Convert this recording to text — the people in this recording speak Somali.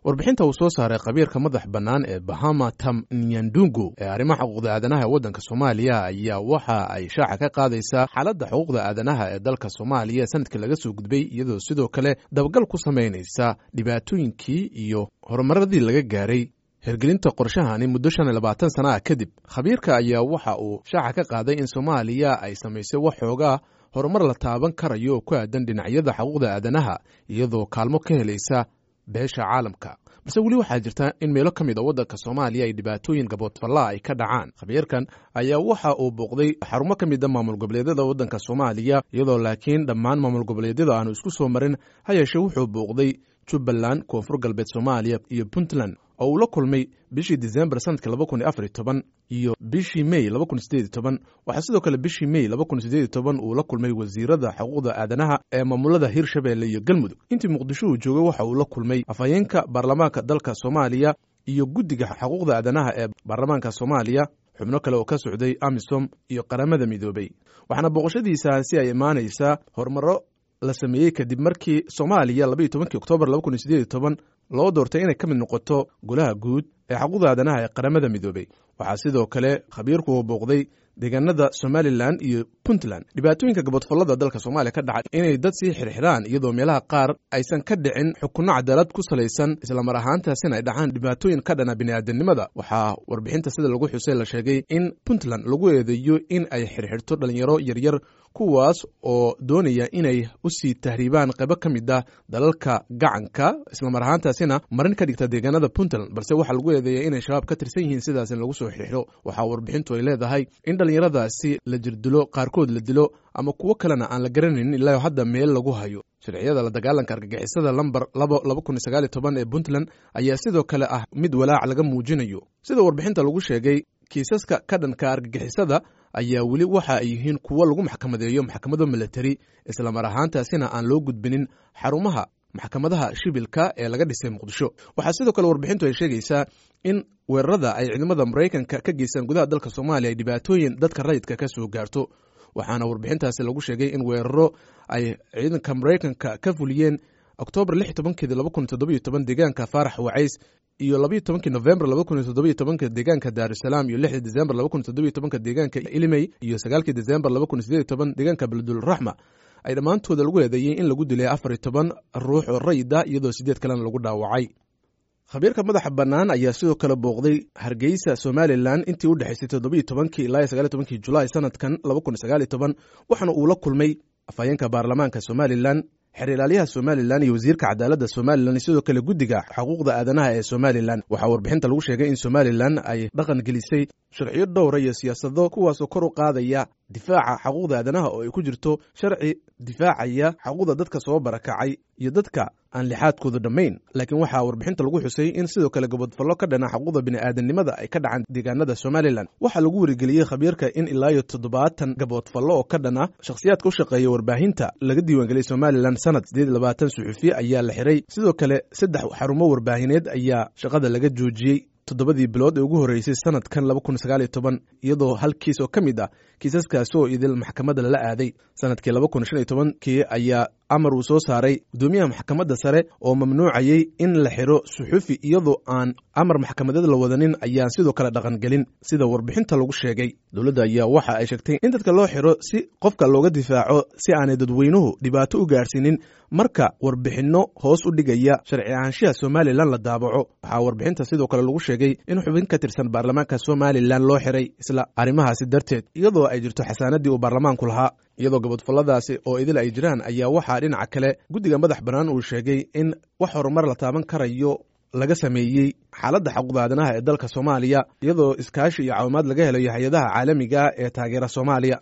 warbixinta uu soo saaray khabiirka madax bannaan ee Bahama Tam Nyandungu ee arrimaha xuquuqda aadanaha ee waddanka Soomaaliya ayaa waxa ay shaaca ka qaadaysaa xaaladda xuquuqda aadanaha ee dalka Soomaaliya sanadkii laga soo gudbay iyadoo sidoo kale dabagal ku sameynaysa dhibaatooyinkii iyo horumaradii laga gaaray hirgelinta qorshahani muddo 25 sano kadib. Khabiirka ayaa waxa uu shaaca ka qaaday in Soomaaliya ay samaysay wax xoogaa horumar la taaban karayo oo ku aadan dhinacyada xuquuqda aadanaha iyadoo kaalmo ka helaysa beesha caalamka. balse weli waxaa jirta in meelo ka mid ah waddanka Soomaaliya ay dhibaatooyin gaboodfalla ay ka dhacaan. Khabiirkan ayaa waxa uu booqday xarumo ka mid ah maamul goboleedyada waddanka Soomaaliya iyadoo laakiin dhammaan maamul goboleedyada aanu isku soo marin ha yeeshee wuxuu booqday Jubbaland, Koonfur Galbeed Soomaaliya iyo Puntland oo uu la kulmay bishii December sanadka 2014 iyo bishii May 2018. waxaa sidoo kale bishii May 2018 uu la kulmay wasiirada xuquuqda aadanaha ee maamulada Hirshabelle iyo Galmudug. intii Muqdisho uu joogay waxa uu la kulmay afhayeenka baarlamaanka dalka Soomaaliya iyo guddiga xuquuqda aadanaha ee baarlamaanka Soomaaliya, xubno kale oo ka socday AMISOM iyo qaramada midoobay. waxaana booqashadiisaasi ay imaanaysaa horumaro la sameeyey kadib markii Soomaaliya 12 Oktoobar 2018 loo doortay inay ka mid noqoto golaha guud ee xuquuqda aadanaha ee qaramada midoobay. waxaa sidoo kale khabiirku uu booqday deegaanada Somaliland iyo Puntland. dhibaatooyinka gaboodfallada dalka Soomaaliya ka dhacay inay dad sii xirxiraan iyadoo meelaha qaar aysan ka dhicin xukunno cadaalad ku salaysan isla mar ahaantaasina ay dhacaan dhibaatooyin ka dhana bini'aadanimada. waxaa warbixinta sida lagu xusay la sheegay in Puntland lagu eedeeyo in ay xirxirto dhalinyaro yaryar kuwaas oo doonaya inay u sii tahriibaan qaybo ka mid ah dalalka gacanka isla mar ahaantaasina marin ka dhigta deegaanada Puntland, balse waxaa lagu eedeeyaa inay shabaab ka tirsan yihiin sidaas in lagu soo xirxiro. waxaa warbixintu ay leedahay in dhalinyaradaasi la jirdilo, qaarkood la dilo ama kuwo kalena aan la garanaynin ilaa hadda meel lagu hayo. sharciyada la dagaalanka argagixisada lambar 2019 ee Puntland ayaa sidoo kale ah mid walaac laga muujinayo. sida warbixinta lagu sheegay, kiisaska ka dhanka argagixisada ayaa weli waxa ay yihiin kuwo lagu maxkamadeeyo maxkamado military isla mar ahaantaasina aan loo gudbinin xarumaha maxkamadaha shibilka ee laga dhisay Muqdisho. waxaa sidoo kale warbixintu ay sheegaysaa in weerarada ay ciidamada Mareykanka ka geysan gudaha dalka Soomaaliya ay dhibaatooyin dadka rayidka ka soo gaarto. waxaana warbixintaasi lagu sheegay in weeraro ay ciidanka Mareykanka ka fuliyeen Oktoobar 16, 2017 deegaanka Faarax Wacays iyo 12 November 2017 deegaanka Dar es Salaam iyo 6 December 2017 deegaanka Ilimay iyo 9 December 2018 deegaanka Beledul Rahma. ay dhammaantood lagu eedeeyay in lagu dilay 14 ruux oo rayid ah iyadoo 8 kalena lagu dhaawacay. khabiirka madaxa bannaan ayaa sidoo kale booqday Hargeysa, Somaliland intii u dhaxaysay 17 ilaa 19 July sanadkan 2019 waxaana uu la kulmay afhayeenka baarlamaanka Somaliland, xiriiryaha Somaliland iyo wasiirka cadaaladda Somaliland sidoo kale guddiga xuquuqda aadanaha ee Somaliland. waxaa warbixinta lagu sheegay in Somaliland ay dhaqan gelisay sharciyo dhowr iyo siyaasado kuwaas oo kor u qaadaya difaaca xuquuqda aadanaha oo ay ku jirto sharci difaacaya xuquuqda dadka soo barakacay iyo dadka aan lixaadkooda dhammayn. laakiin waxaa warbixinta lagu xusay in sidoo kale gaboodfallo ka dhana xuquuqda bini'aadanimada ay ka dhacaan deegaanada Somaliland. waxaa lagu wargeliyey khabiirka in ilaa 70 gaboodfallo oo ka dhana shakhsiyaadka u shaqeeya warbaahinta laga diiwaangeliyey Somaliland sanad 28 suxufi ayaa la xiray. sidoo kale 3 xarumo warbaahineed ayaa shaqada laga joojiyey 7 bilood ee ugu horeysay sanadkan 2019 iyadoo hal kiis oo ka mid ah kiisaskaas oo idil maxkamadda la aaday. sanadkii 2015 ayaa amar uu soo saaray gudoomiyaha maxkamadda sare oo mamnuucayay in la xiro suxufi iyadoo aan amar maxkamadeed la wadanin ayaan sidoo kale dhaqan gelin sida warbixinta lagu sheegay. dowladda ayaa waxa ay sheegtay in dadka loo xiro si qofka looga difaaco si aanay dadweynuhu dhibaato u gaarsiinin marka warbixinno hoos u dhigaya sharci ahaanshaha Somaliland la daabaco. waxaa warbixinta sidoo kale lagu sheegay in xubin ka tirsan baarlamaanka Somaliland loo xiray isla arrimahaasi darteed iyadoo ay jirto xasaanadii uu baarlamaanku lahaa. iyadoo gaboodfalladaasi oo idil ay jiraan ayaa waxaa dhinaca kale guddiga madax bannaan uu sheegay in wax horumar la taaban karayo laga sameeyey xaaladda xuquuqda aadanaha ee dalka Soomaaliya iyadoo iskaashi iyo caawimaad laga helayo hay'adaha caalamiga ee taageera Soomaaliya.